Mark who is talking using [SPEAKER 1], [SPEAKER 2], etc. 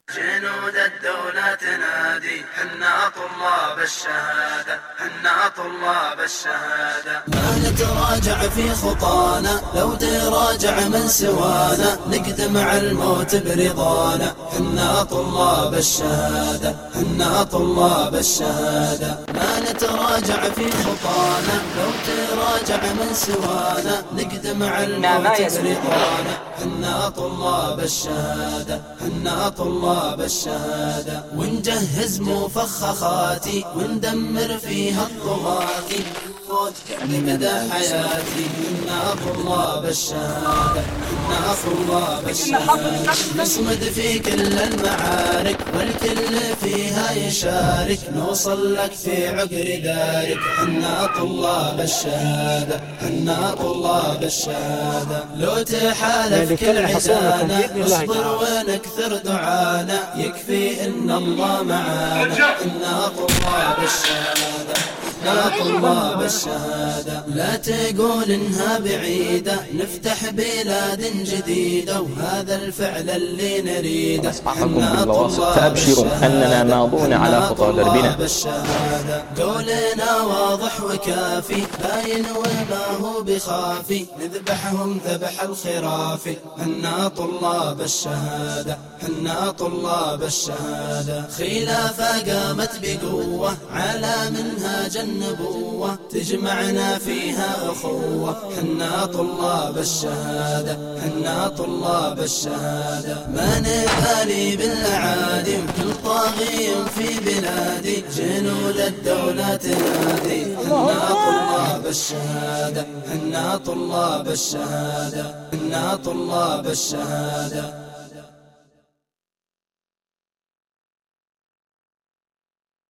[SPEAKER 1] جنود الدولة تنادي حنا طلاب الشهادة، حنا طلاب الشهادة. ما نتراجع في خطانا، لو تراجع من سوانا نقدم على الموت برضانا. حنا طلاب الشهادة، حنا طلاب الشهادة. ما نتراجع في خطانا، لو تراجع من سوانا نقدم على الموت برضانا. حنا طلاب الشهادة، حنا طلاب الشهادة. ونجهز مفخخاتي وندمر فيها الطغاة لمدى حياتي. حنا طلاب الشهادة، حنا طلاب الشهادة. نصمد في كل المعارك والكل فيها يشارك، نوصل لك في عقر دارك. حنا طلاب الشهادة، حنا طلاب الشهادة. لو تحالف كل عدانا نصبر ونكثر دعانا، يكفي إن الله معانا. حنا طلاب الشهادة، حنا طلاب الشهادة. لا تقول إنها بعيدة، نفتح بلاد جديدة وهذا الفعل اللي نريده. حنا طلاب
[SPEAKER 2] فأبشروا أننا ماضون على خطى دربنا.
[SPEAKER 1] قولنا واضح وكافي، باين وما هو بخافي، نذبحهم ذبح الخرافي. حنا طلاب الشهادة، حنا طلاب الشهادة. خلافة قامت بقوة على منهاج النبوة، تجمعنا فيها أخوة. حنا طلاب الشهادة، حنا طلاب الشهادة. ما نبالي بالأعادي وكل طاغي في بلادي، جنود الدولة تنادي. حنا طلاب الشهادة، حنا طلاب الشهادة، حنا طلاب الشهادة.